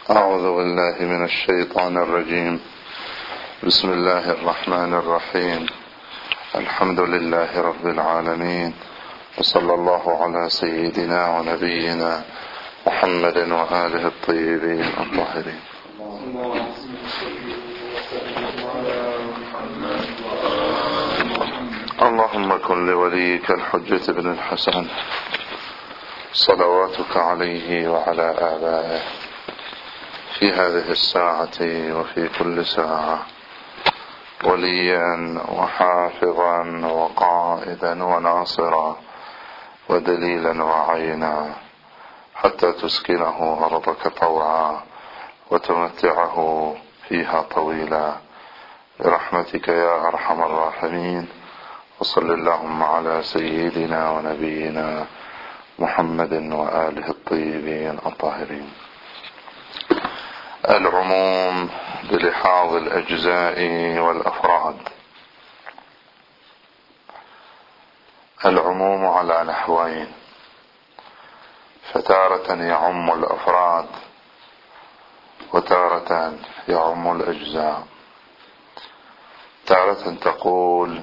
أعوذ بالله من الشيطان الرجيم. بسم الله الرحمن الرحيم. الحمد لله رب العالمين، وصلى الله على سيدنا ونبينا محمد وآله الطيبين الطاهرين. اللهم كن لوليك الحجة بن الحسن صلواتك عليه وعلى آبائه في هذه الساعة وفي كل ساعة وليا وحافظا وقائدا وناصرا ودليلا وعينا، حتى تسكنه أرضك طوعا وتمتعه فيها طويلا برحمتك يا أرحم الراحمين. وصل اللهم على سيدنا ونبينا محمد وآله الطيبين الطاهرين. العموم بلحاظ الأجزاء والأفراد. العموم على نحوين: فتارة يعم الأفراد وتارة يعم الأجزاء. تارة تقول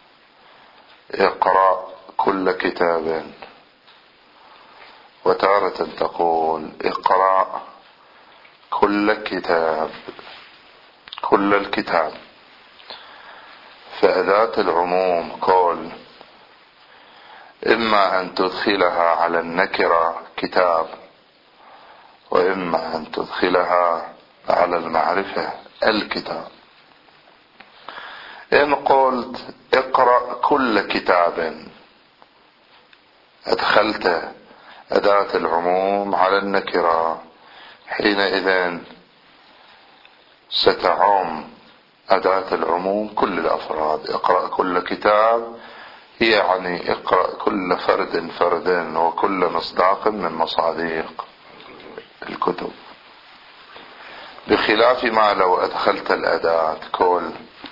اقرأ كل كتاب، وتارة تقول اقرأ كل كتاب، كل الكتاب. فأداة العموم كل إما أن تدخلها على النكرة كتاب، وإما أن تدخلها على المعرفة الكتاب. إن قلت اقرأ كل كتاب أدخلت أداة العموم على النكرة، حينئذ ستعم أداة العموم كل الأفراد. اقرأ كل كتاب يعني اقرأ كل فرد فرد وكل مصداق من مصادق الكتب، بخلاف ما لو أدخلت الأداة كل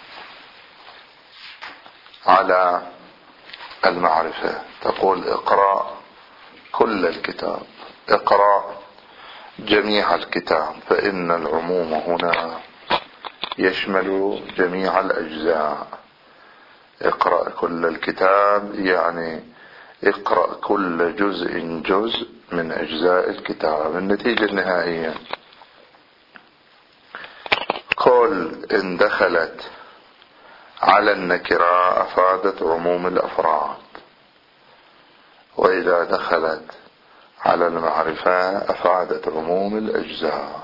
على المعرفة، تقول اقرأ كل الكتاب، اقرأ جميع الكتاب، فإن العموم هنا يشمل جميع الأجزاء. اقرأ كل الكتاب يعني اقرأ كل جزء من أجزاء الكتاب. النتيجة النهائية كل إن دخلت على النكرة أفادت عموم الأفراد، وإذا دخلت على المعرفة أفادت عموم الأجزاء.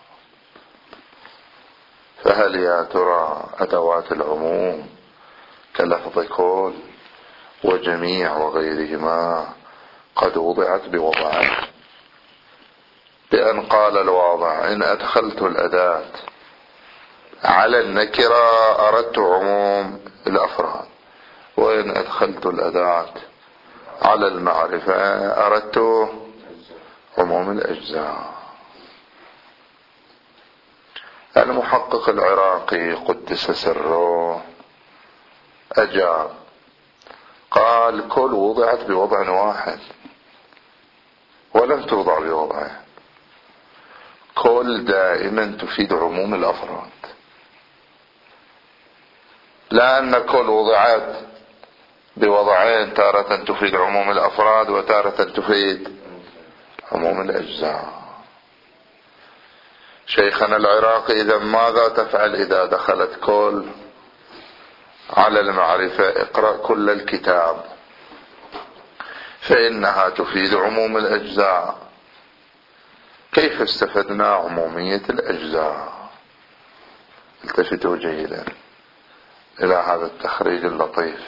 فهل يا ترى أدوات العموم كلفظ كل وجميع وغيرهما قد وضعت بوضعه، بأن قال الواضع إن أدخلت الأداة على النكرة أردت عموم الأفراد، وإن أدخلت الأداة على المعرفة أردت عموم الأجزاء. المحقق العراقي قدس سره أجاب، قال كل وضعت بوضع واحد ولم توضع بوضعين. كل دائما تفيد عموم الأفراد، لأن كل وضعت بوضعين تارة تفيد عموم الأفراد وتارة تفيد عموم الأجزاء. شيخنا العراقي إذا ماذا تفعل إذا دخلت كل على المعرفة؟ اقرأ كل الكتاب، فإنها تفيد عموم الأجزاء. كيف استفدنا عمومية الأجزاء؟ التفتوا جيدا إلى هذا التخريج اللطيف.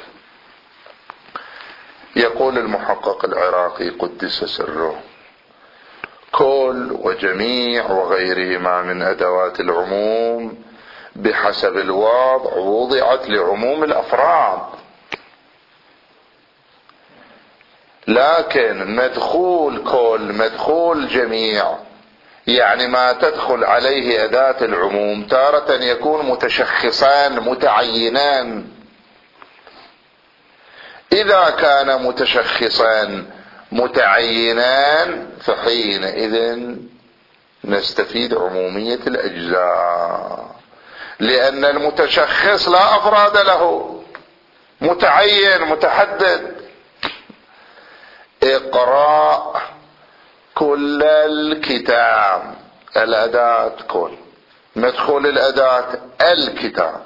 يقول المحقق العراقي قدس سره: كل وجميع وغيرهما من أدوات العموم بحسب الوضع وضعت لعموم الأفراد، لكن مدخول كل مدخول جميع يعني ما تدخل عليه أداة العموم تارة يكون متشخصان متعينان. إذا كان متشخصان متعينان فحينئذ نستفيد عمومية الأجزاء، لأن المتشخص لا أفراد له، متعين متحدد. اقرأ كل الكتاب، الأداة كل، مدخول الأداة الكتاب،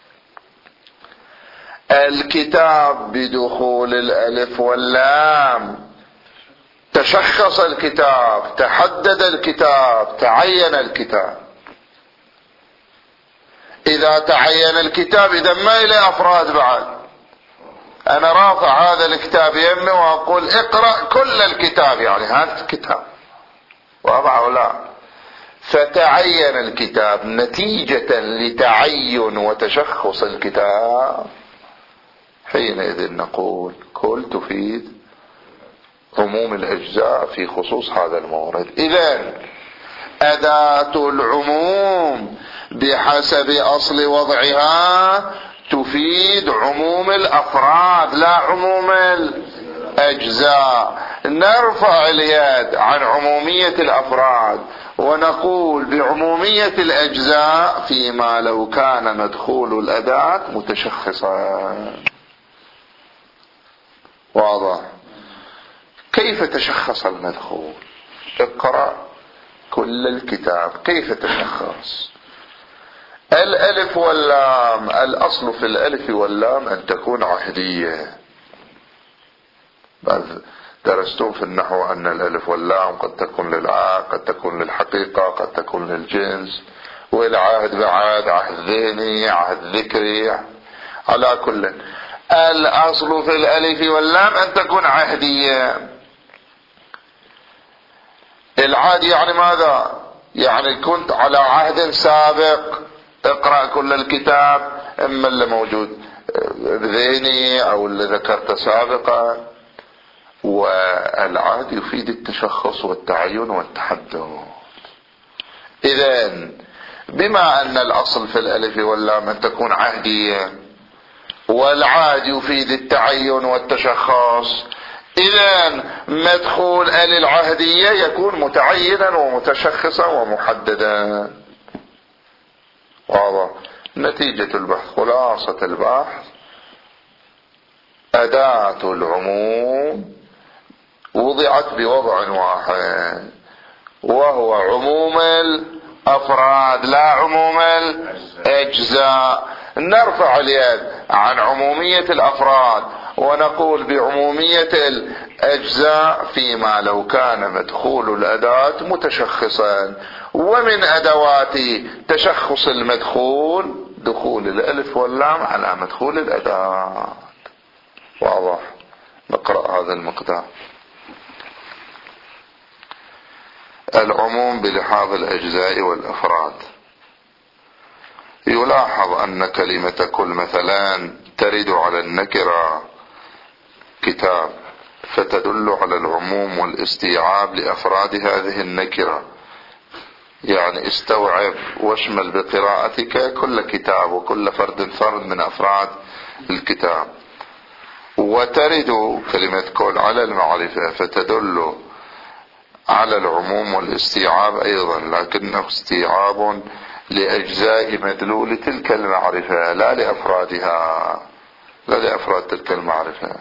الكتاب بدخول الألف واللام، تشخص الكتاب، تحدد الكتاب، تعين الكتاب. إذا تعين الكتاب إذا ما إلى أفراد بعد. أنا رافع هذا الكتاب يمي وأقول اقرأ كل الكتاب، يعني هذا الكتاب وأضعه لا. فتعين الكتاب نتيجة لتعين وتشخص الكتاب، حينئذ نقول كل تفيد عموم الأجزاء في خصوص هذا المورد. إذن أداة العموم بحسب أصل وضعها تفيد عموم الأفراد لا عموم الأجزاء. نرفع اليد عن عمومية الأفراد ونقول بعمومية الأجزاء فيما لو كان مدخول الأداة متشخصا. واضح؟ كيف تشخص المدخول؟ اقرأ كل الكتاب. كيف تشخص؟ الألف واللام، الأصل في الألف واللام أن تكون عهدية. درستم في النحو أن الألف واللام قد تكون للعهد، قد تكون للحقيقة، قد تكون للجنس، والعهد بعد عهد ذهني، عهد ذكري. على كل، الأصل في الألف واللام أن تكون عهدية. العهد يعني ماذا؟ يعني كنت على عهد سابق، اقرأ كل الكتاب، اما اللي موجود ذهني او اللي ذكرت سابقا. والعهد يفيد التشخص والتعين والتحدد. اذن بما ان الاصل في الالف واللام ان تكون عهدية، والعهد يفيد التعين والتشخص، اذن مدخول العهدية يكون متعينا ومتشخصا ومحددا. واضح؟ نتيجة البحث، خلاصة البحث، أداة العموم وضعت بوضع واحد وهو عموم الأفراد لا عموم الأجزاء. نرفع اليد عن عمومية الأفراد ونقول بعمومية الأجزاء فيما لو كان مدخول الأداة متشخصا. ومن أدوات تشخص المدخول دخول الألف واللام على مدخول الأداة. واضح؟ نقرأ هذا المقدار. العموم بلحاظ الأجزاء والأفراد. يلاحظ أن كلمة كل مثلا ترد على النكرة كتاب، فتدل على العموم والاستيعاب لأفراد هذه النكرة. يعني استوعب واشمل بقراءتك كل كتاب وكل فرد من أفراد الكتاب. وترد كلمة كل على المعرفة فتدل على العموم والاستيعاب أيضا، لكنه استيعاب لأجزاء مدلول تلك المعرفة لا لأفرادها، لا لأفراد تلك المعرفة.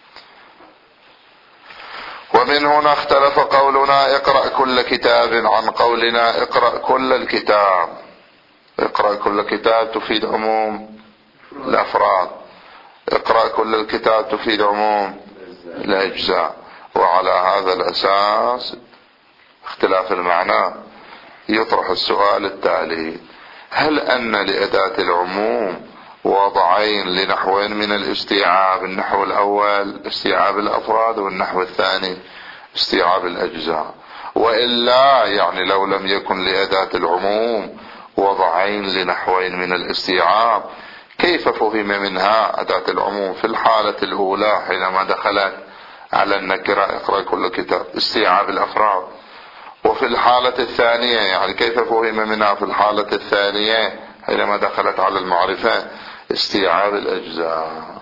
ومن هنا اختلف قولنا اقرأ كل كتاب عن قولنا اقرأ كل الكتاب. اقرأ كل كتاب تفيد عموم الأفراد، اقرأ كل الكتاب تفيد عموم الأجزاء. وعلى هذا الأساس اختلاف المعنى يطرح السؤال التالي: هل أن لأداة العموم وضعين لنحوين من الاستيعاب؟ النحو الأول استيعاب الأفراد، والنحو الثاني استيعاب الأجزاء. وإلا يعني لو لم يكن لأداة العموم وضعين لنحوين من الاستيعاب، كيف فهم منها أداة العموم في الحالة الأولى حينما دخلت على النكرة اقرأ كل كتاب استيعاب الأفراد، وفي الحالة الثانية يعني كيف فهم منها في الحالة الثانية حينما دخلت على المعرفة استيعاب الأجزاء؟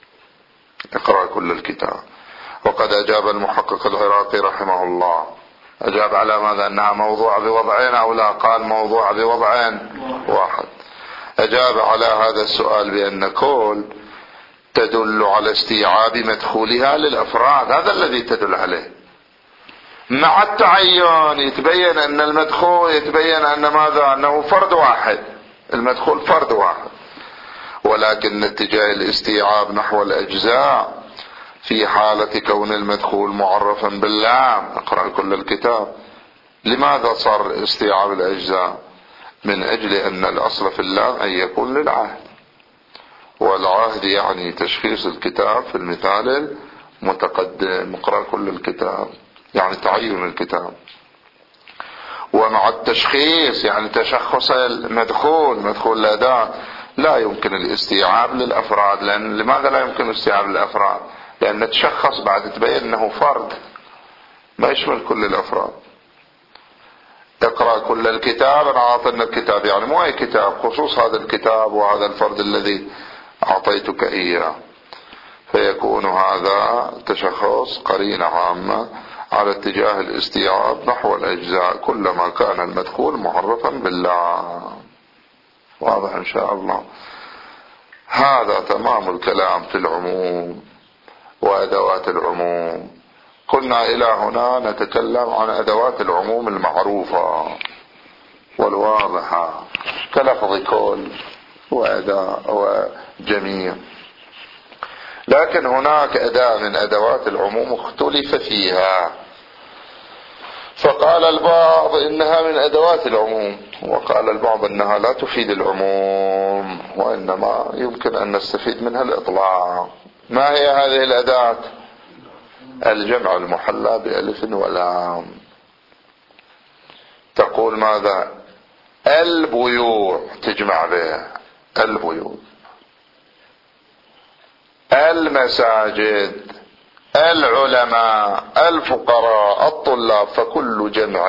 اقرأ كل الكتاب. وقد أجاب المحقق العراقي رحمه الله أجاب على ماذا؟ أنها موضوعة بوضعين أو لا؟ قال موضوعة بوضعين واحد. أجاب على هذا السؤال بأن كل تدل على استيعاب مدخولها للأفراد، هذا الذي تدل عليه. مع التعين يتبين أن المدخول، يتبين أن ماذا؟ أنه فرد واحد، المدخول فرد واحد. ولكن اتجاه الاستيعاب نحو الأجزاء في حالة كون المدخول معرفا باللام. اقرأ كل الكتاب. لماذا صار استيعاب الأجزاء؟ من أجل أن الأصل في اللام أن يكون للعهد، والعهد يعني تشخيص الكتاب في المثال المتقدم. اقرأ كل الكتاب يعني تعين الكتاب. ومع التشخيص يعني تشخص المدخول، مدخول الأداة، لا يمكن الاستيعاب للأفراد. لأن لماذا لا يمكن الاستيعاب للأفراد؟ لأن تشخص بعد تبين أنه فرد ما يشمل كل الأفراد. اقرأ كل الكتاب. أنا أعطينا الكتاب يعني مو أي كتاب، خصوص هذا الكتاب وهذا الفرد الذي أعطيتك إياه. فيكون هذا تشخص قرينة عامة على اتجاه الاستيعاب نحو الأجزاء كلما كان المدخول معرفا بالله. واضح إن شاء الله. هذا تمام الكلام في العموم وأدوات العموم. قلنا إلى هنا نتكلم عن أدوات العموم المعروفة والواضحة كلفظ كل وأداة وجميع. لكن هناك أداة من أدوات العموم اختلف فيها، فقال البعض إنها من أدوات العموم، وقال البعض إنها لا تفيد العموم وإنما يمكن أن نستفيد منها الإطلاق. ما هي هذه الأداة؟ الجمع المحلى بألف ولام. تقول ماذا؟ البيوع تجمع بها البيوع، المساجد، العلماء، الفقراء، الطلاب. فكل جمع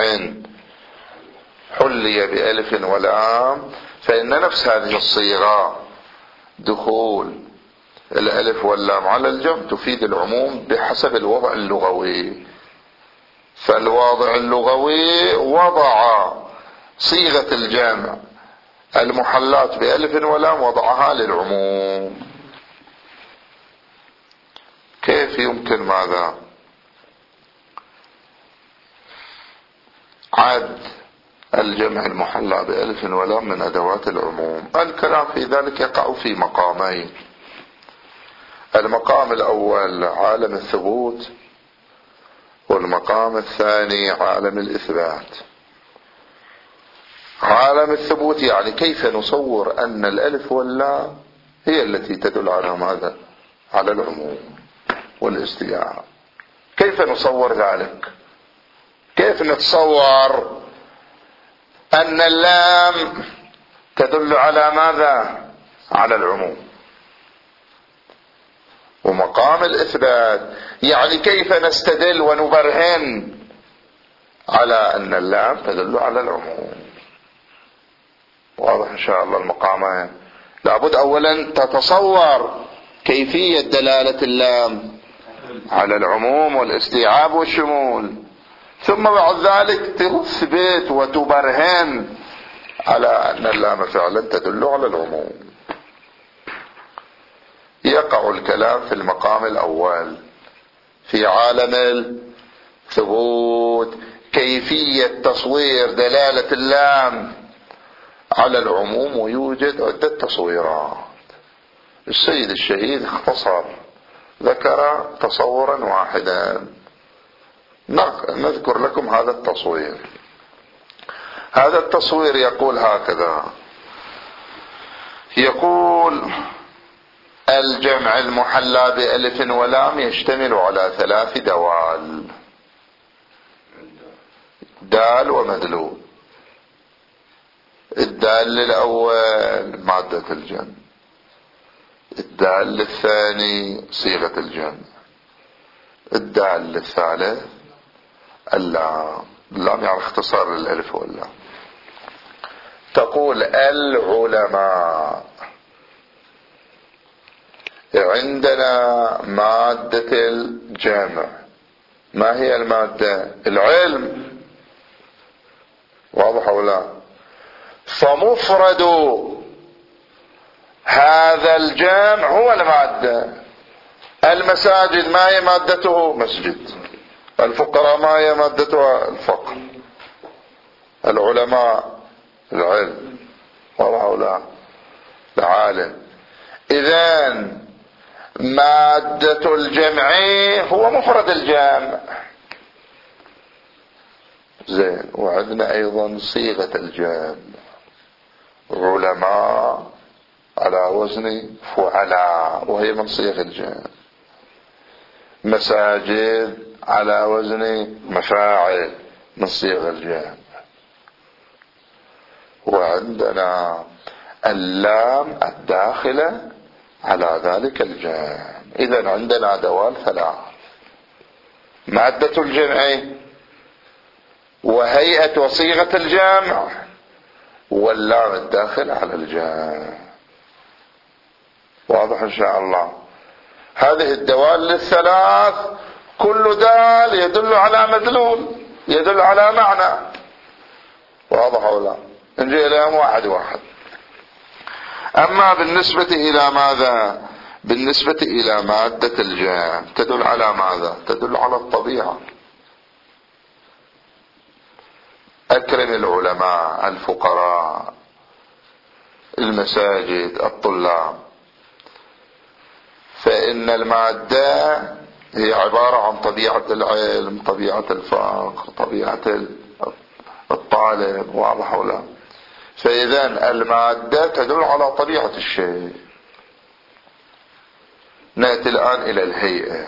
حلي بألف ولام فإن نفس هذه الصيغة دخول الألف واللام على الجمع تفيد العموم بحسب الوضع اللغوي. فالواضع اللغوي وضع صيغة الجمع المحلات بألف ولام وضعها للعموم. كيف يمكن ماذا؟ عد الجمع المحلى بألف ولام من أدوات العموم. الكلام في ذلك يقع في مقامين. المقام الأول عالم الثبوت، والمقام الثاني عالم الإثبات. عالم الثبوت يعني كيف نصور أن الألف واللام هي التي تدل على ماذا؟ على العموم والاستيعاب. كيف نصور ذلك؟ كيف نتصور أن اللام تدل على ماذا؟ على العموم. ومقام الإثبات يعني كيف نستدل ونبرهن على أن اللام تدل على العموم. واضح إن شاء الله المقامين. لابد أولا تتصور كيفية دلالة اللام على العموم والاستيعاب والشمول، ثم بعد ذلك تثبت وتبرهن على أن اللام فعلا تدل على العموم. يقع الكلام في المقام الأول في عالم الثبوت، كيفية تصوير دلالة اللام على العموم، ويوجد عدة تصويرات. السيد الشهيد اختصر، ذكر تصورا واحدا. نذكر لكم هذا التصوير. هذا التصوير يقول هكذا: يقول الجمع المحلى بألف ولام يشتمل على 3 دوال: دال ومدلول. الدال الأول مادة الجمع، الدال الثاني صيغة الجمع، الدال الثالث اللام. اللام يعني اختصار للألف واللام. تقول العلماء. عندنا مادة الجمع، ما هي المادة؟ العلم. واضح أو لا؟ فمفرد هذا الجمع هو المادة. المساجد ما هي مادته؟ مسجد. الفقراء ما هي مادتها؟ الفقر. العلماء العلم. واضح أو لا؟ العالم. إذن مادة الجمع هو مفرد الجمع. زين. وعندنا أيضا صيغة الجمع، علماء على وزن فعلاء وهي من صيغ الجمع، مساجد على وزن مفاعل من صيغ الجمع، وعندنا اللام الداخلة على ذلك الجمع. إذن عندنا أدوات ثلاث: مادة الجمع وهيئة وصيغة الجمع واللام الداخل على الجمع. واضح إن شاء الله؟ هذه الدوال الثلاث كل دال يدل على مدلول، يدل على معنى. واضح أو لا؟ نجي إليهم واحد واحد. أما بالنسبة إلى ماذا؟ بالنسبة إلى مادة الجمع تدل على ماذا؟ تدل على الطبيعة. أكرم العلماء، الفقراء، المساجد، الطلاب. فإن المادة هي عبارة عن طبيعة العلم، طبيعة الفقر، طبيعة الطالب. واضح أو لا؟ فإذا المادة تدل على طبيعة الشيء. نأتي الآن إلى الهيئة: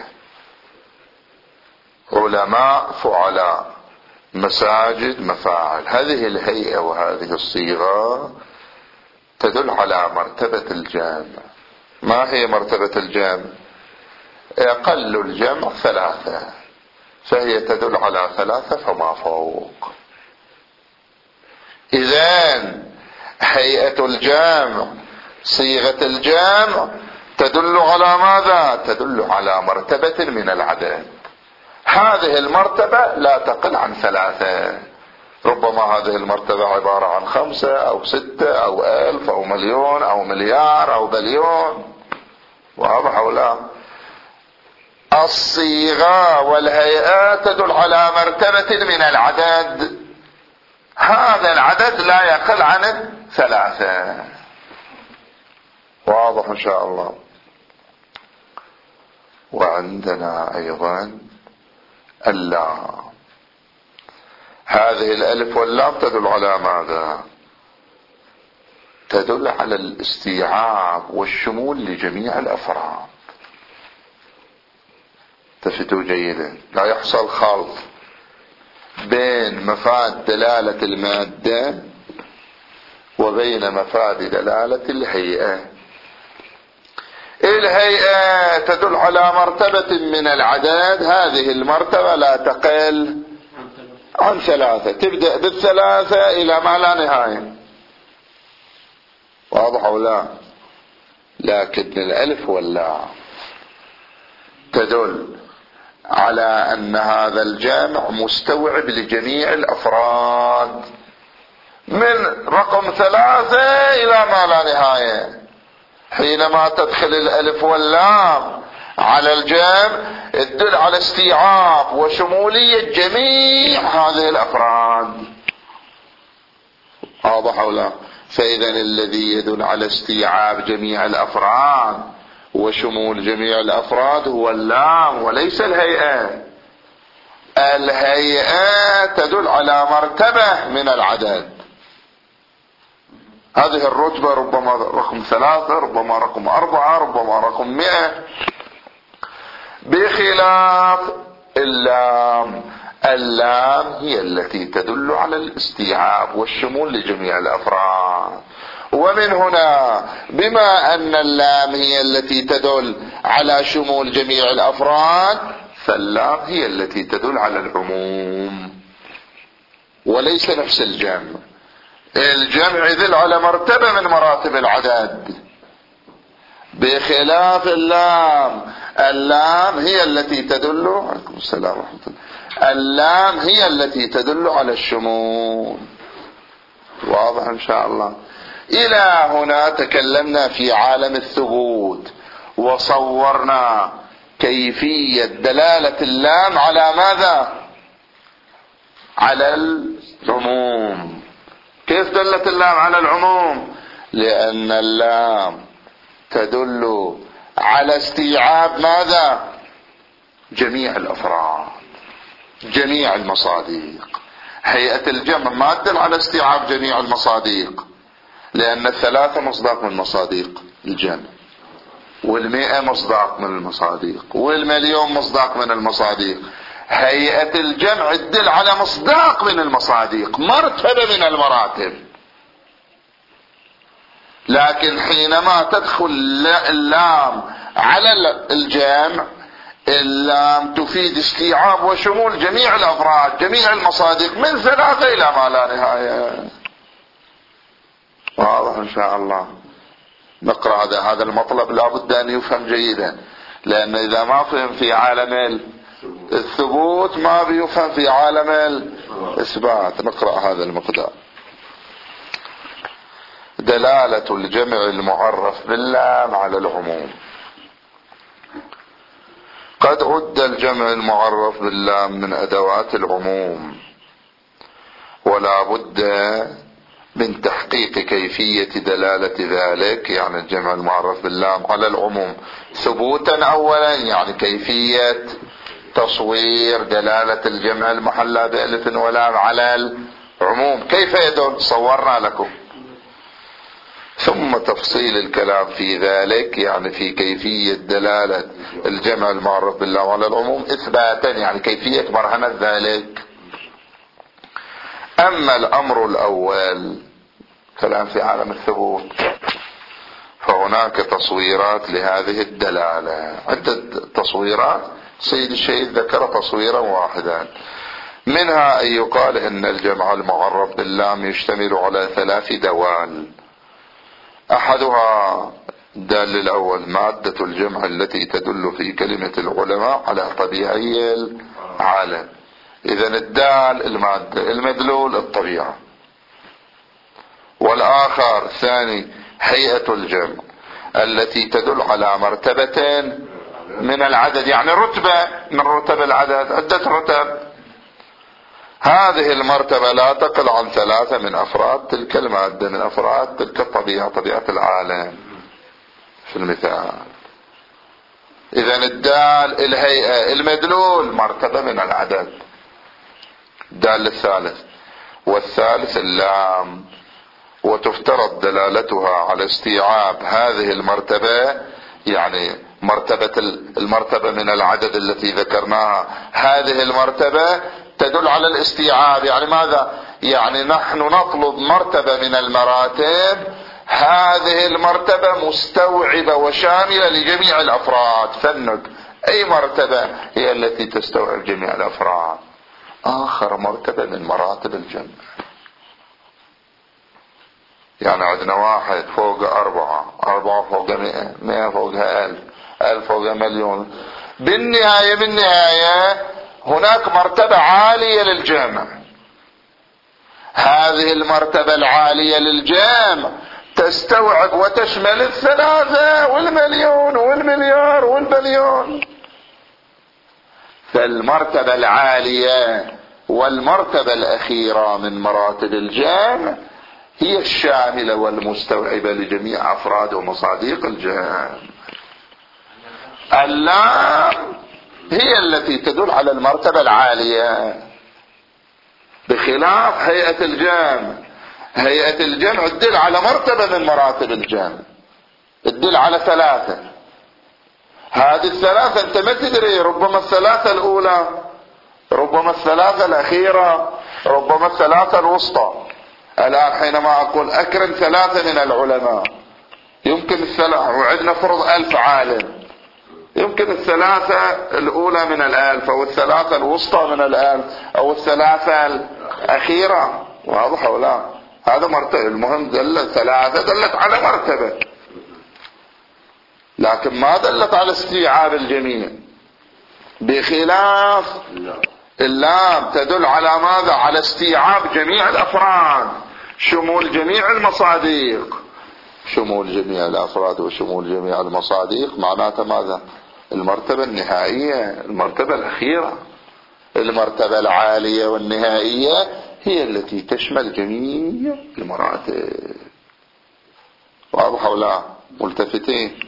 علماء فعلاء، مساجد مفاعل. هذه الهيئة وهذه الصيغة تدل على مرتبة الجمع. ما هي مرتبة الجمع؟ أقل الجمع ثلاثة، فهي تدل على ثلاثة فما فوق. إذن هيئة الجمع، صيغة الجمع تدل على ماذا؟ تدل على مرتبة من العدد. هذه المرتبة لا تقل عن ثلاثة. ربما هذه المرتبة عبارة عن 5 أو 6 أو 1000 أو مليون أو مليار أو بليون. واضح أو لا؟ الصيغة والهيئات تدل على مرتبة من العدد. هذا العدد لا يقل عن 3. واضح إن شاء الله؟ وعندنا أيضا اللام. هذه الألف واللام تدل على ماذا؟ تدل على الاستيعاب والشمول لجميع الأفراد. تفتوا جيدا، لا يحصل خلط بين مفاد دلالة المادة وبين مفاد دلالة الهيئة. الهيئة تدل على مرتبة من العدد، هذه المرتبة لا تقل عن 3، تبدأ بالثلاثة إلى ما لا نهاية. واضح أو لا؟ لكن الألف واللام تدل على أن هذا الجامع مستوعب لجميع الأفراد من رقم 3 إلى ما لا نهاية. حينما تدخل الألف واللام على الجمع تدل على استيعاب وشمولية جميع هذه الأفراد. واضح أو لا؟ فإذا الذي يدل على استيعاب جميع الأفراد وشمول جميع الأفراد هو اللام وليس الهيئة. الهيئة تدل على مرتبة من العدد. هذه الرتبة ربما رقم 3، ربما رقم 4، ربما رقم 100. بخلاف اللام. اللام هي التي تدل على الاستيعاب والشمول لجميع الأفراد. ومن هنا بما أن اللام هي التي تدل على شمول جميع الأفراد، فاللام هي التي تدل على العموم وليس نفس الجمع. الجمع يدل على مرتبة من مراتب العدد، بخلاف اللام. اللام هي التي تدل، عليكم السلام ورحمة الله، اللام هي التي تدل على الشمول. واضح إن شاء الله. إلى هنا تكلمنا في عالم الثبوت، وصورنا كيفية دلالة اللام على ماذا؟ على العموم. كيف دلت اللام على العموم؟ لأن اللام تدل على استيعاب ماذا؟ جميع الأفراد، جميع المصاديق. هيئة الجمع ما تدل على استيعاب جميع المصاديق، لأن 3 مصداق من مصاديق الجمع، 100 مصداق من المصاديق، 1,000,000 مصداق من المصاديق. هيئة الجمع تدل على مصداق من المصاديق، مرتبة من المراتب. لكن حينما تدخل اللام على الجمع، اللام تفيد استيعاب وشمول جميع الأفراد، جميع المصاديق، من 3 إلى ما لا نهاية. واضح إن شاء الله. نقرأ هذا المطلب لابد أن يفهم جيدا، لأن إذا ما فهم في عالم الثبوت ما بيفهم في عالم الإثبات. نقرأ هذا المقدار. دلالة الجمع المعرف باللام على العموم. قد عد الجمع المعرف باللام من أدوات العموم، ولا بد من تحقيق كيفية دلالة ذلك، يعني الجمع المعرف باللام على العموم ثبوتا أولا، يعني كيفية تصوير دلالة الجمع المحلى بألف ولام على العموم، كيف يدل؟ صورنا لكم. ثم تفصيل الكلام في ذلك، يعني في كيفية دلالة الجمع المعرف باللام على العموم إثباتا، يعني كيفية برهنة ذلك. أما الأمر الأول كلام في عالم الثبوت، فهناك تصويرات لهذه الدلالة، عدة تصويرات. سيد الشهيد ذكر تصويرا واحدا، منها أن يقال إن الجمع المعرف باللام يشتمل على 3 دوال. أحدها الدال الأول مادة الجمع التي تدل في كلمة العلماء على طبيعي العالم. إذن الدال المادة، المدلول الطبيعة. والآخر الثاني هيئة الجمع التي تدل على مرتبة من العدد، يعني رتبة من رتب العدد، عدة رتب. هذه المرتبة لا تقل عن 3 من أفراد تلك المادة، من أفراد تلك الطبيعة، طبيعة العالم في المثال. إذن الدال الهيئة المدلول مرتبة من العدد. الدال الثالث. والثالث اللام، وتفترض دلالتها على استيعاب هذه المرتبة، يعني المرتبة من العدد التي ذكرناها. هذه المرتبة تدل على الاستيعاب، يعني ماذا؟ يعني نحن نطلب مرتبة من المراتب، هذه المرتبة مستوعبة وشاملة لجميع الأفراد. فنك أي مرتبة هي التي تستوعب جميع الأفراد؟ آخر مرتبة من مراتب الجمع. يعني عندنا 1 فوق 4، 4 فوق 100، 100 فوقها 1000، 1000 فوقها 1,000,000. بالنهاية هناك مرتبة عالية للجمع. هذه المرتبة العالية للجمع تستوعب وتشمل 3 والمليون والمليار والبليون. فالمرتبة العالية والمرتبة الأخيرة من مراتب الجمع هي الشاملة والمستوعبة لجميع أفراد ومصاديق الجمع. اللام هي التي تدل على المرتبة العالية، بخلاف هيئة الجمع. هيئة الجمع تدل على مرتبة من مراتب الجمع، تدل على 3. هذه ال3 انت ما تدري، ربما 3 الأولى، ربما 3 الأخيرة، ربما 3 الوسطى. الآن حينما أقول أكرم 3 من العلماء، يمكن وعندنا فرض 1000 عالم، يمكن 3 الأولى من 1000 أو 3 الوسطى من 1000 أو 3 الأخيرة. واضح أو لا؟ هذا مرتبة. المهم دلت 3 دلت على مرتبة، لكن ما دلت على استيعاب الجميع، بخلاف اللام تدل على ماذا؟ على استيعاب جميع الأفراد. شمول جميع المصادق، شمول جميع الأفراد وشمول جميع المصادق معناته ماذا؟ المرتبة النهائية، المرتبة الأخيرة، المرتبة العالية والنهائية هي التي تشمل جميع المراتب. واضح ولا ملتفتين؟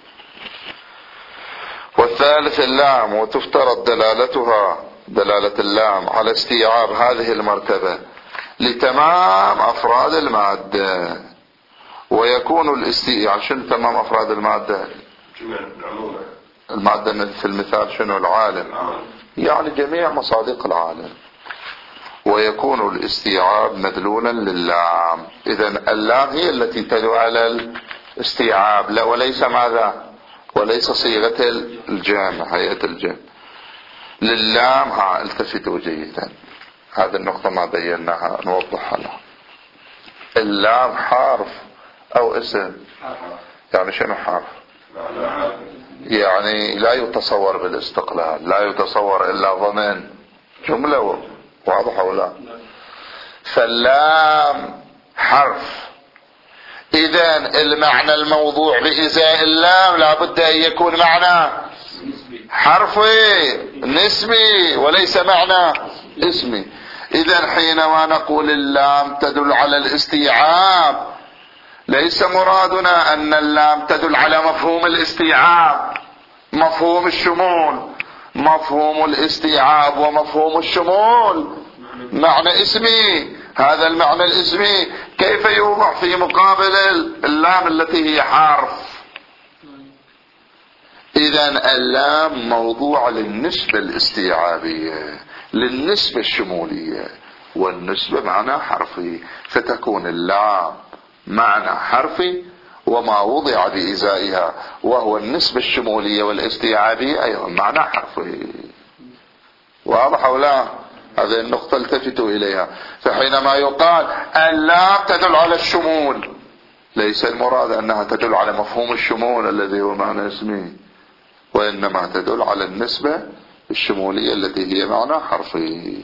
والثالث اللام، وتفترض دلالتها دلالة اللام على استيعاب هذه المرتبة لتمام أفراد المادة، ويكون الاستيعاب شنو تمام أفراد المادة؟ المادة في المثال شنو؟ العالم، يعني جميع مصادق العالم. ويكون الاستيعاب مدلولا للام، إذن اللام هي التي تدل على الاستيعاب، لا وليس ماذا؟ وليس صيغة الجمع، هيئة الجمع للام. التفتوا جيدا، هذه النقطة ما بيناها نوضحها لها. اللام حرف أو اسم؟ يعني شنو حرف؟ يعني لا يتصور بالاستقلال، لا يتصور إلا ضمن جملة. واضح ولا؟ فاللام حرف، إذن المعنى الموضوع بإزاء اللام لابد أن يكون معنى حرفي نسبي وليس معنى اسمي. إذن حينما نقول اللام تدل على الاستيعاب، ليس مرادنا أن اللام تدل على مفهوم الاستيعاب، مفهوم الشمول. مفهوم الاستيعاب ومفهوم الشمول معنى اسمي، هذا المعنى الاسمي كيف يوضع في مقابل اللام التي هي حرف؟ إذن اللام موضوع للنسبة الاستيعابية، للنسبة الشمولية، والنسبة معنى حرفي، فتكون اللام معنى حرفي وما وضع بإزائها وهو النسبة الشمولية والاستيعابية أيضا معنى حرفي. واضح أو لا؟ هذه النقطة التفتوا إليها. فحينما يقال اللام تدل على الشمول، ليس المراد أنها تدل على مفهوم الشمول الذي هو معنى اسمي، وإنما تدل على النسبة الشمولية التي هي معنى حرفي.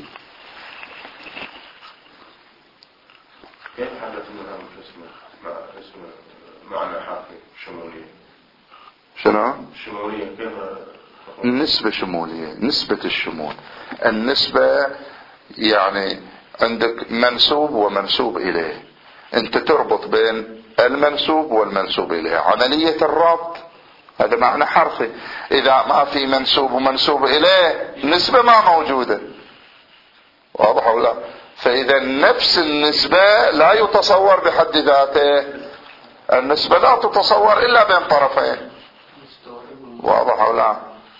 كيف حدث منها اسم معنى حرفي شمولية؟ شنو؟ شمولية كيف؟ النسبة شمولية، نسبة الشمول. النسبة يعني عندك منسوب ومنسوب إليه، أنت تربط بين المنسوب والمنسوب إليه، عملية الربط هذا معنى حرفي. إذا ما في منسوب ومنسوب إليه نسبة ما موجودة. واضح ولا؟ فإذا نفس النسبة لا يتصور بحد ذاته، النسبة لا تتصور إلا بين طرفين. واضح ولا؟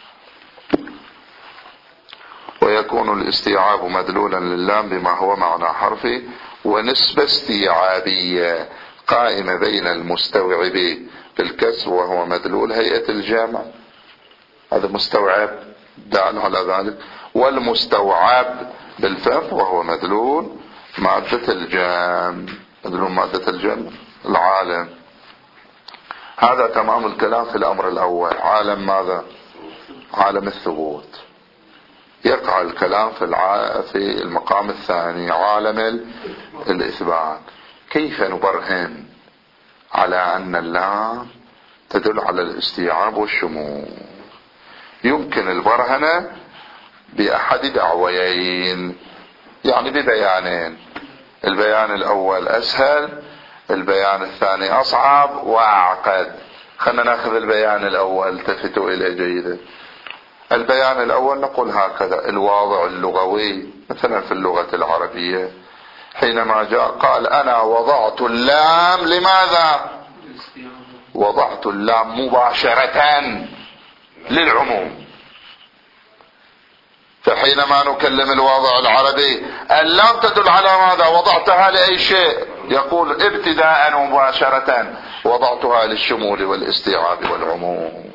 ويكون الاستيعاب مدلولا للام بما هو معنى حرفي ونسبة استيعابية قائمة بين المستوعب بالكسر وهو مدلول هيئة الجمع، هذا مستوعب دال على ذلك، والمستوعب بالفتح وهو مدلول مادة الجمع، مدلول مادة الجمع العالم. هذا تمام الكلام في الأمر الأول، عالم ماذا؟ عالم الثبوت. يقع الكلام في المقام الثاني عالم الإثبات. كيف نبرهن على أن اللام تدل على الاستيعاب والشمول؟ يمكن البرهنة بأحد دعويين، يعني ببيانين. البيان الأول أسهل، البيان الثاني أصعب وأعقد. خلنا ناخذ البيان الأول، التفتوا إليه جيدا. البيان الأول نقول هكذا: الواضع اللغوي مثلا في اللغة العربية حينما جاء قال أنا وضعت اللام، لماذا؟ وضعت اللام مباشرة للعموم. فحينما نكلم الواضع العربي اللام تدل على ماذا؟ وضعتها لأي شيء؟ يقول ابتداء مباشرة وضعتها للشمول والاستيعاب والعموم.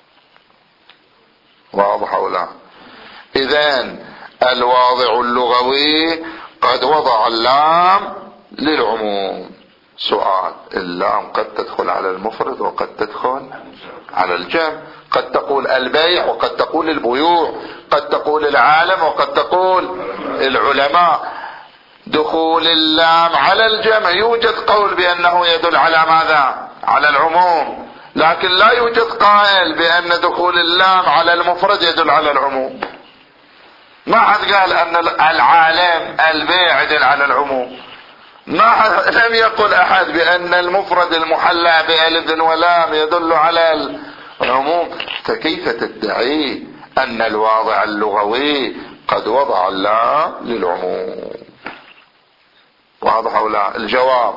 واضح أو لا؟ إذن الواضع اللغوي قد وضع اللام للعموم. سؤال: اللام قد تدخل على المفرد وقد تدخل على الجمع، قد تقول البيع وقد تقول البيوع، قد تقول العالم وقد تقول العلماء. دخول اللام على الجمع يوجد قول بأنه يدل على ماذا؟ على العموم، لكن لا يوجد قائل بأن دخول اللام على المفرد يدل على العموم. ما حد قال أن العالم البيع يدل على العموم، لم يقل أحد بأن المفرد المحلى بألف ولام يدل على العموم. فكيف تدعي أن الواضع اللغوي قد وضع اللام للعموم؟ واضح أو لا؟ الجواب: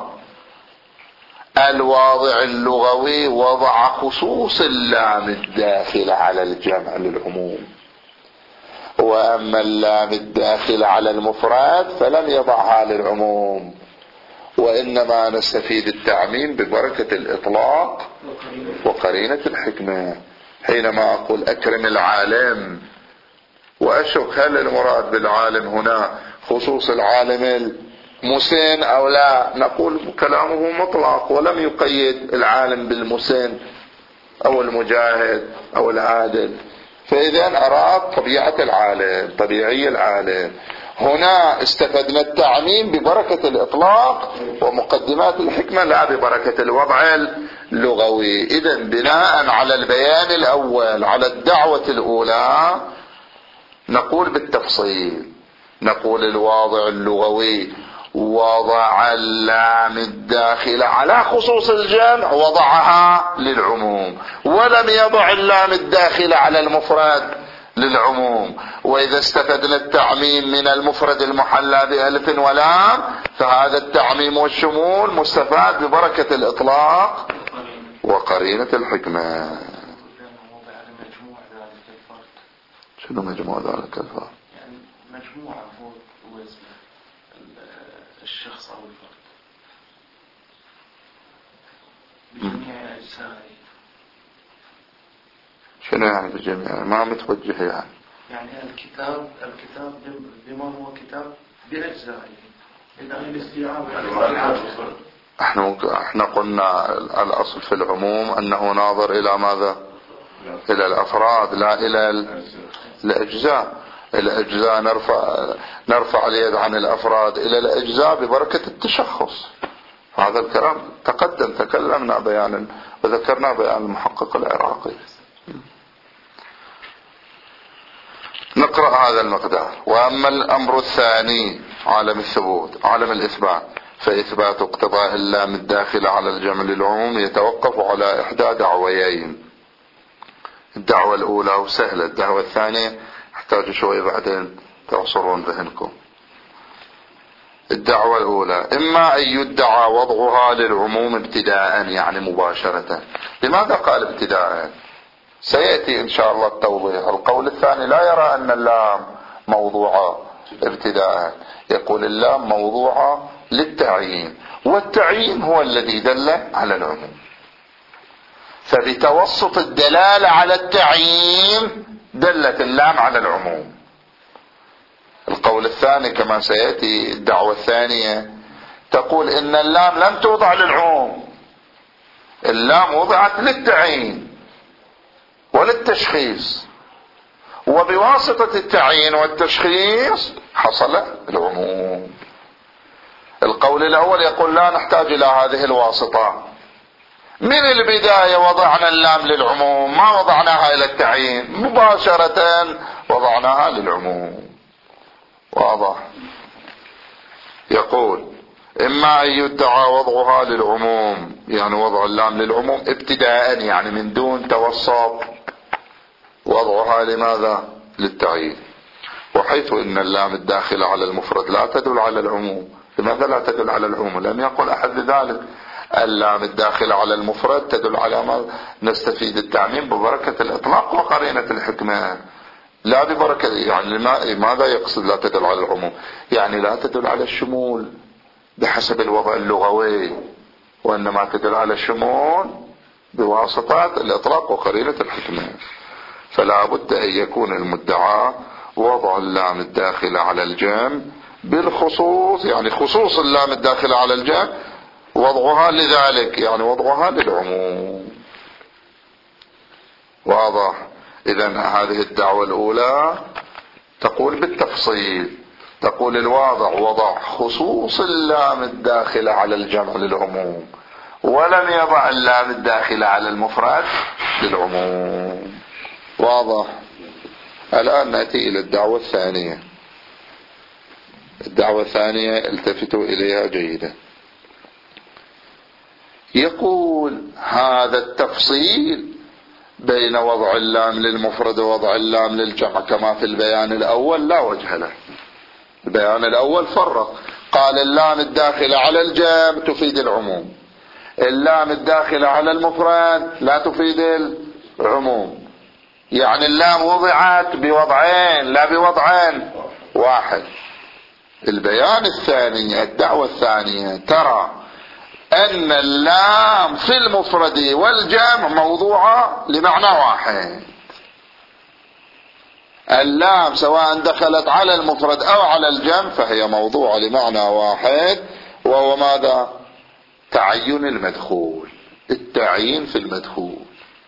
الواضع اللغوي وضع خصوص اللام الداخل على الجمع للعموم، وأما اللام الداخل على المفرد فلم يضعها للعموم، وإنما نستفيد التعميم ببركة الإطلاق وقرينة الحكمة. حينما أقول أكرم العالم وأشك هل المراد بالعالم هنا خصوص العالم المسن أو لا، نقول كلامه مطلق ولم يقيد العالم بالمسن أو المجاهد أو العادل. فإذا أراد طبيعة العالم، طبيعي العالم. هنا استفدنا التعميم ببركة الإطلاق ومقدمات الحكمة لا ببركة الوضع اللغوي. إذن بناء على البيان الأول على الدعوة الأولى نقول بالتفصيل، نقول الواضع اللغوي وضع اللام الداخلة على خصوص الجمع وضعها للعموم، ولم يضع اللام الداخلة على المفرد للعموم. وإذا استفدنا التعميم من المفرد المحلى بألف ولام فهذا التعميم والشمول مستفاد ببركة الإطلاق وقرينة الحكمة. شنو مجموع ذلك الفرد؟ يعني مجموعة هو وزن الشخص أو الفرد بجميع أجزائه. شنو يعني بجميع؟ ما متوجه يعني الكتاب بما هو كتاب بأجزائه. احنا قلنا الأصل في العموم أنه ناظر إلى ماذا؟ إلى الأفراد لا إلى الأجزاء. الأجزاء نرفع اليد عن الأفراد إلى الأجزاء ببركة التشخص. هذا الكلام تقدم تكلمنا بيانا وذكرنا بيان المحقق العراقي. نقرأ هذا المقدار. وأما الأمر الثاني عالم الثبوت، عالم الإثبات، فإثبات اقتضاء اللام الداخل على الجمع للعموم يتوقف على إحدى دعويين. الدعوة الأولى وسهلة، الدعوة الثانية احتاج شوي بعدين تعصرون ذهنكم. الدعوة الأولى إما أن يدعى وضعها للعموم ابتداء يعني مباشرة. لماذا قال ابتداء؟ سيأتي إن شاء الله التوضيح. القول الثاني لا يرى أن اللام موضوعة ابتداء، يقول اللام موضوعة للتعيين، والتعيين هو الذي دل على العموم، فبتوسط الدلالة على التعيين دلت اللام على العموم. القول الثاني كما سيأتي الدعوة الثانية تقول إن اللام لم توضع للعموم، اللام وضعت للتعيين وللتشخيص، وبواسطة التعيين والتشخيص حصل العموم. القول الأول يقول لا نحتاج إلى هذه الواسطة، من البداية وضعنا اللام للعموم، ما وضعناها إلى التعيين، مباشرة وضعناها للعموم. واضح؟ يقول إما أن يدعى وضعها للعموم يعني وضع اللام للعموم ابتداء يعني من دون توسط، وضعها لماذا؟ للتعيين. وحيث إن اللام الداخلة على المفرد لا تدل على العموم. لماذا لا تدل على العموم؟ لم يقل أحد بذلك. اللام الداخلة على المفرد تدل على ما نستفيد التعميم ببركة الإطلاق وقرينة الحكمة، لا ببركة. يعني ماذا يقصد لا تدل على العموم؟ يعني لا تدل على الشمول بحسب الوضع اللغوي، وإنما تدل على الشمول بواسطة الإطلاق وقرينة الحكمة. فلا بد أن يكون المدعى وضع اللام الداخلة على الجمع بالخصوص، يعني خصوص اللام الداخلة على الجمع وضعها لذلك يعني وضعها للعموم. واضح؟ إذن هذه الدعوة الأولى تقول بالتفصيل، تقول الواضع وضع خصوص اللام الداخلة على الجمع للعموم، ولم يضع اللام الداخلة على المفرد للعموم. واضح؟ الآن نأتي إلى الدعوة الثانية. الدعوة الثانية التفتوا إليها جيدا. يقول هذا التفصيل بين وضع اللام للمفرد ووضع اللام للجمع كما في البيان الأول لا وجه له. البيان الأول فرق، قال اللام الداخلة على الجمع تفيد العموم، اللام الداخلة على المفرد لا تفيد العموم. يعني اللام وضعت بوضعين لا بوضعين واحد. البيان الثاني الدعوة الثانية ترى أن اللام في المفرد والجمع موضوعة لمعنى واحد. اللام سواء دخلت على المفرد أو على الجمع فهي موضوعة لمعنى واحد، وهو ماذا؟ تعين المدخول، التعيين في المدخول.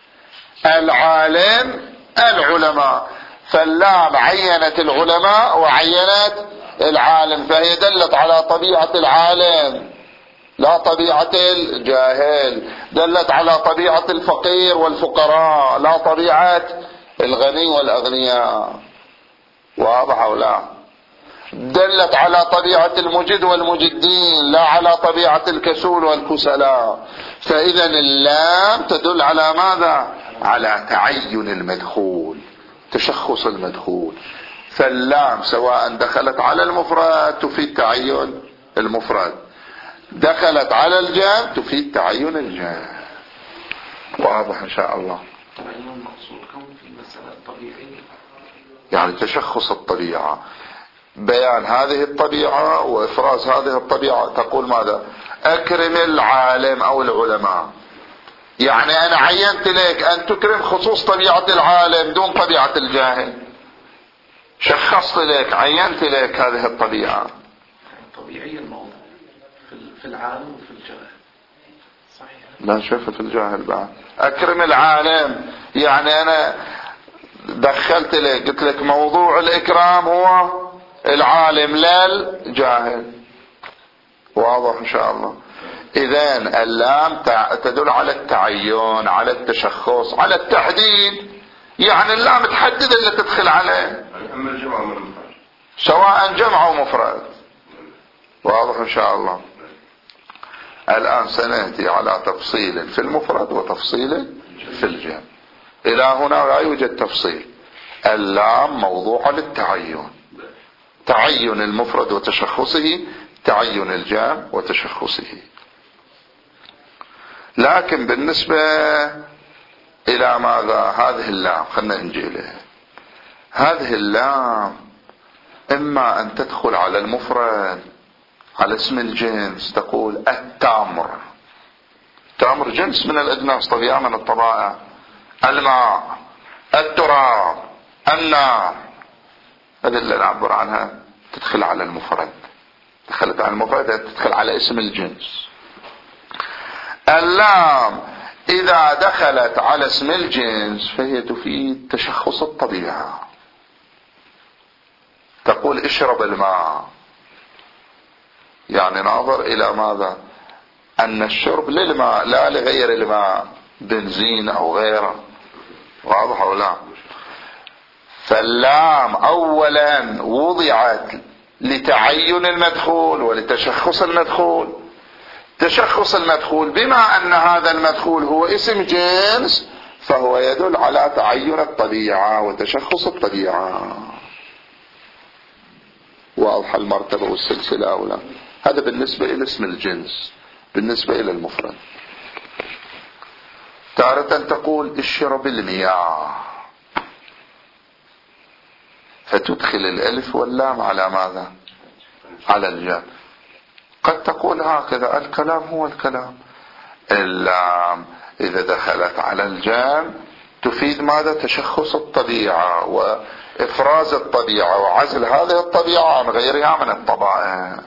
العالم العلماء، فاللام عينت العلماء وعينت العالم، فهي دلت على طبيعة العالم لا طبيعة الجاهل، دلت على طبيعة الفقير والفقراء لا طبيعة الغني والأغنياء. واضح أو لا؟ دلت على طبيعة المجد والمجدين لا على طبيعة الكسول والكسلاء. فإذا اللام تدل على ماذا؟ على تعين المدخول، تشخص المدخول. فاللام سواء دخلت على المفرد تفيد تعين المفرد، دخلت على الجمع تفيد تعين الجمع. واضح إن شاء الله؟ تعين المقصود كون في المسألة الطبيعية، يعني تشخص الطبيعة، بيان هذه الطبيعة وإفراز هذه الطبيعة. تقول ماذا؟ أكرم العالم أو العلماء، يعني أنا عينت لك أن تكرم خصوص طبيعة العالم دون طبيعة الجاهل، شخصت لك عينت لك هذه الطبيعة. طبيعية الموضوع في العالم وفي الجاهل. صحيح. لا شوف في الجاهل بعد. أكرم العالم يعني أنا دخلت لك قلت لك موضوع الإكرام هو العالم لا الجاهل. واضح إن شاء الله؟ إذن اللام تدل على التعين، على التشخص، على التحديد. يعني اللام تحدد اللي تدخل عليه، أما الجمع من المفرد سواء جمع أو مفرد. واضح إن شاء الله؟ الآن سنأتي على تفصيل في المفرد وتفصيل في الجمع. إلى هنا لا يوجد تفصيل. اللام موضوع للتعين، تعين المفرد وتشخصه، تعين الجمع وتشخصه. لكن بالنسبة إلى ماذا؟ هذه اللام خلنا نجي لها. هذه اللام إما أن تدخل على المفرد على اسم الجنس، تقول التمر. التمر جنس من الأجناس، طبيعة من الطبائع. الماء، التراب، النار، هذه اللي نعبر عنها تدخل على المفرد. دخلت على المفرد تدخل على اسم الجنس. اللام إذا دخلت على اسم الجنس فهي تفيد تشخص الطبيعة. تقول اشرب الماء، يعني ناظر إلى ماذا؟ أن الشرب للماء لا لغير الماء، بنزين أو غيره. واضح أو لا؟ فاللام أولا وضعت لتعين المدخول ولتشخص المدخول. تشخص المدخول بما أن هذا المدخول هو اسم جنس فهو يدل على تعين الطبيعة وتشخص الطبيعة. واضح المرتبة والسلسلة أو لا؟ هذا بالنسبة إلى اسم الجنس. بالنسبة إلى المفرد تارة تقول اشرب المياه، فتدخل الالف واللام على ماذا؟ على الجمع. قد تقول هكذا الكلام هو الكلام. اللام إذا دخلت على الجمع تفيد ماذا؟ تشخص الطبيعة وإفراز الطبيعة وعزل هذه الطبيعة عن غيرها من الطبائع.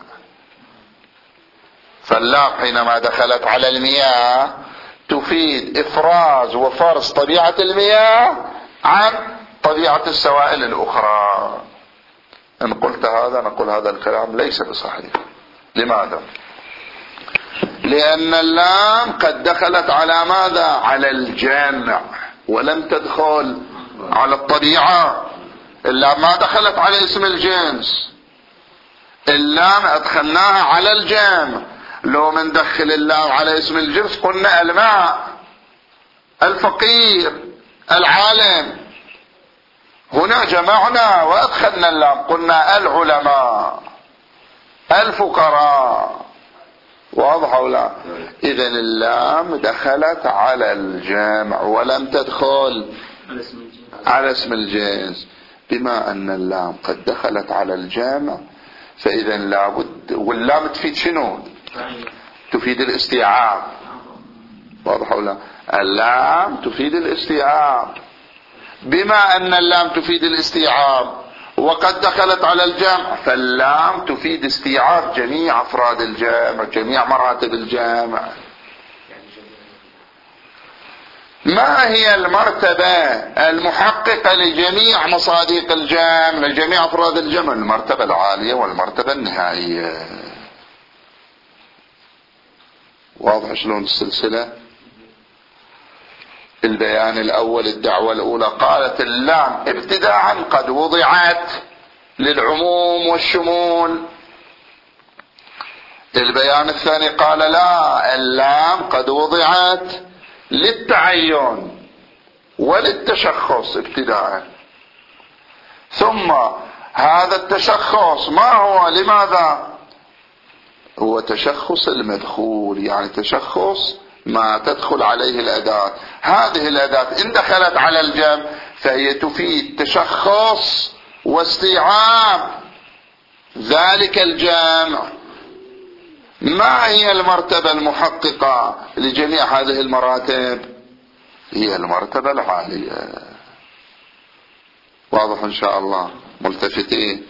فاللام حينما دخلت على المياه تفيد إفراز وفرز طبيعة المياه عن طبيعة السوائل الأخرى. إن قلت هذا نقول هذا الكلام ليس بصحيح. لماذا؟ لأن اللام قد دخلت على ماذا؟ على الجامع، ولم تدخل على الطبيعة. اللام ما دخلت على اسم الجنس، اللام أدخلناها على الجامع. لو من دخل اللام على اسم الجنس قلنا الماء، الفقير، العالم. هنا جمعنا وأدخلنا اللام، قلنا العلماء، الفقراء. واضح أو لا؟ إذن اللام دخلت على الجامع ولم تدخل على اسم الجنس. بما أن اللام قد دخلت على الجامع فإذن لابد، واللام تفيد شنو؟ تفيد الاستيعاب. واضح أو لا؟ اللام تفيد الاستيعاب. بما أن اللام تفيد الاستيعاب وقد دخلت على الجامع فاللام تفيد استيعاب جميع أفراد الجامع، جميع مراتب الجامع. ما هي المرتبة المحققة لجميع مصادق الجامع، لجميع أفراد الجامع؟ المرتبة العالية والمرتبة النهائية. واضح شلون السلسلة؟ البيان الأول، الدعوة الأولى قالت اللام ابتداء قد وضعت للعموم والشمول. البيان الثاني قال لا، اللام قد وضعت للتعين وللتشخص ابتداء. ثم هذا التشخص ما هو؟ لماذا؟ هو تشخص المدخول، يعني تشخص ما تدخل عليه الأداة. هذه الأداة إن دخلت على الجمع فهي تفيد تشخص واستيعاب ذلك الجمع. ما هي المرتبة المحققة لجميع هذه المراتب؟ هي المرتبة العالية. واضح إن شاء الله؟ ملتفتين.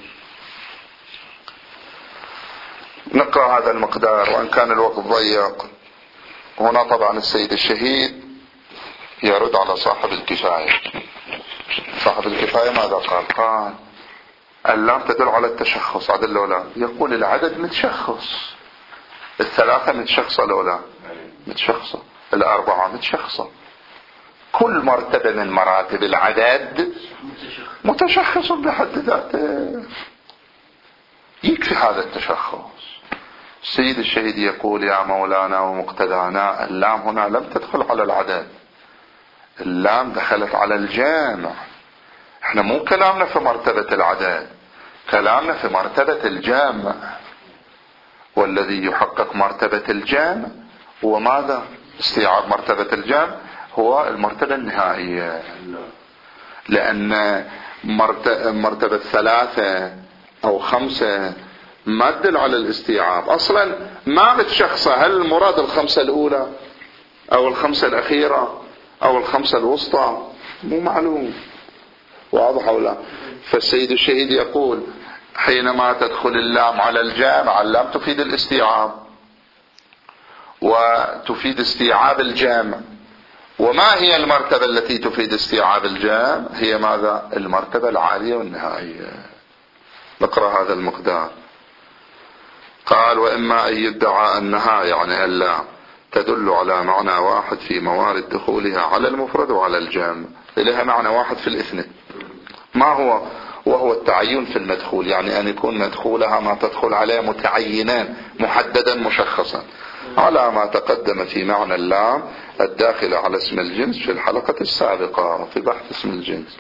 نقرأ هذا المقدار وإن كان الوقت ضيق. هنا طبعا السيد الشهيد يرد على صاحب الكفاية. صاحب الكفاية ماذا قال؟ قال اللام تدل على التشخص، عدل لو لا؟ يقول العدد متشخص، الثلاثة متشخصة لو لا؟ متشخصة، الأربعة متشخصة. كل مرتبة من مراتب العدد متشخص بحد ذاته، يكفي هذا التشخص. السيد الشهيد يقول يا مولانا ومقتدانا اللام هنا لم تدخل على العدد، اللام دخلت على الجامع. احنا مو كلامنا في مرتبة العدد، كلامنا في مرتبة الجامع، والذي يحقق مرتبة الجامع هو ماذا؟ استيعاب مرتبة الجامع هو المرتبة النهائية. لأن مرتبة 3 أو 5 ما تدل على الاستيعاب أصلا، ما متشخصة. هل المراد الخمسة الأولى أو الخمسة الأخيرة أو الخمسة الوسطى؟ مو معلوم. واضح أو لا؟ فالسيد الشهيد يقول حينما تدخل اللام على الجامع، اللام تفيد الاستيعاب وتفيد استيعاب الجامع. وما هي المرتبة التي تفيد استيعاب الجامع؟ هي ماذا؟ المرتبة العالية والنهائية. نقرأ هذا المقدار. قال وإما أن يدعى أنها يعني اللام تدل على معنى واحد في موارد دخولها على المفرد وعلى الجامع، لها معنى واحد في الاثنين. ما هو؟ وهو التعين في المدخول، يعني أن يكون مدخولها ما تدخل عليه متعينان محددا مشخصا، على ما تقدم في معنى اللام الداخل على اسم الجنس في الحلقة السابقة في بحث اسم الجنس.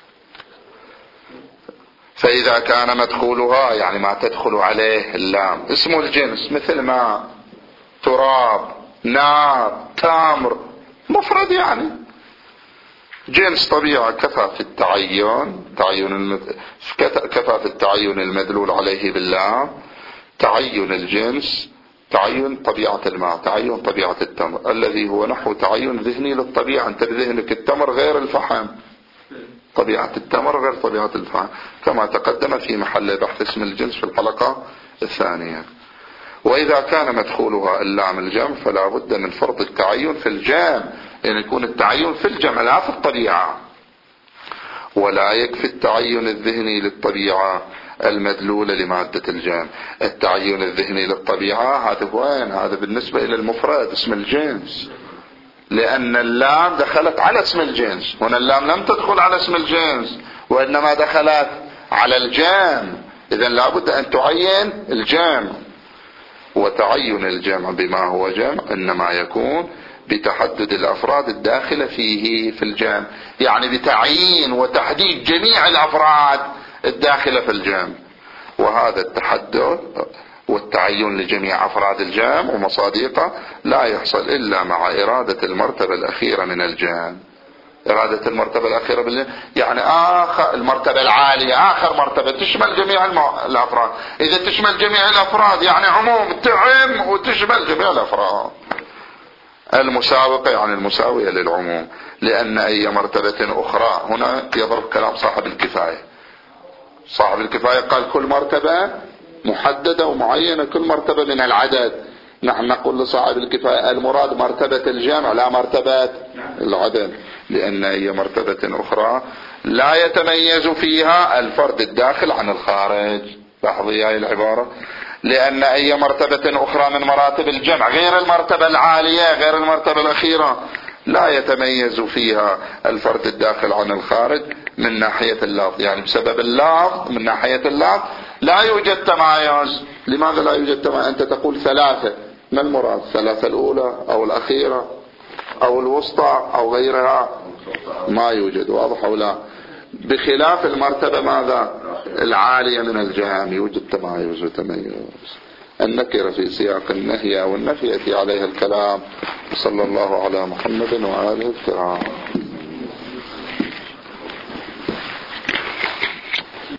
فإذا كان مدخولها يعني ما تدخل عليه اللام اسم الجنس مثل ما تراب، نار، تمر، مفرد يعني جنس طبيعة، كفى في التعين كفى في التعين المدلول عليه باللام تعين الجنس، تعين طبيعة الماء، تعين طبيعة التمر، الذي هو نحو تعين ذهني للطبيعة. انت بذهنك التمر غير الفحم، طبيعة التمر غير طبيعة الفحم، كما تقدم في محل بحث اسم الجنس في الحلقة الثانية. وإذا كان مدخولها اللام الجمع فلا بد من فرض التعين في الجمع، يعني يكون التعين في الجمع لا في الطبيعة. ولا يكفي التعين الذهني للطبيعة المدلولة لمادة الجمع. التعين الذهني للطبيعة هذا وين؟ هذا بالنسبة إلى المفرد اسم الجنس، لأن اللام دخلت على اسم الجنس. هنا اللام لم تدخل على اسم الجنس وإنما دخلت على الجمع، إذن لابد أن تعين الجمع. وتعين الجمع بما هو جمع إنما يكون بتحدد الأفراد الداخلة فيه في الجمع، يعني بتعيين وتحديد جميع الأفراد الداخلة في الجمع. وهذا التحدد والتعين لجميع أفراد الجمع ومصادقه لا يحصل إلا مع إرادة المرتبة الأخيرة من الجمع. إرادة المرتبة الأخيرة يعني آخر المرتبة العالية، آخر مرتبة تشمل جميع الأفراد. إذا تشمل جميع الأفراد يعني عموم تعم وتشمل جميع الأفراد. المسابقة يعني المساوية للعموم، لأن أي مرتبة أخرى هنا يضرب كلام صاحب الكفاية. صاحب الكفاية قال كل مرتبة محددة ومعينة، كل مرتبة من العدد. نحن نقول لصاحب الكفاية المراد مرتبة الجمع لا مرتبة العدد، لأن أي مرتبة أخرى لا يتميز فيها الفرد الداخل عن الخارج. لاحظوا هاي العبارة، لأن أي مرتبة أخرى من مراتب الجمع غير المرتبة العالية غير المرتبة الأخيرة لا يتميز فيها الفرد الداخل عن الخارج من ناحية اللفظ، يعني بسبب اللفظ من ناحية اللفظ لا يوجد تمايز. لماذا لا يوجد تمايز؟ أنت تقول ثلاثة، ما المراد؟ الثلاثة الأولى أو الأخيرة أو الوسطى أو غيرها؟ ما يوجد. واضح أو لا؟ بخلاف المرتبة ماذا؟ العالية من الجمع يوجد تمايز وتميز. النكرة في سياق النهي أو النفي يأتي عليها الكلام. صلى الله على محمد وآله الكرام.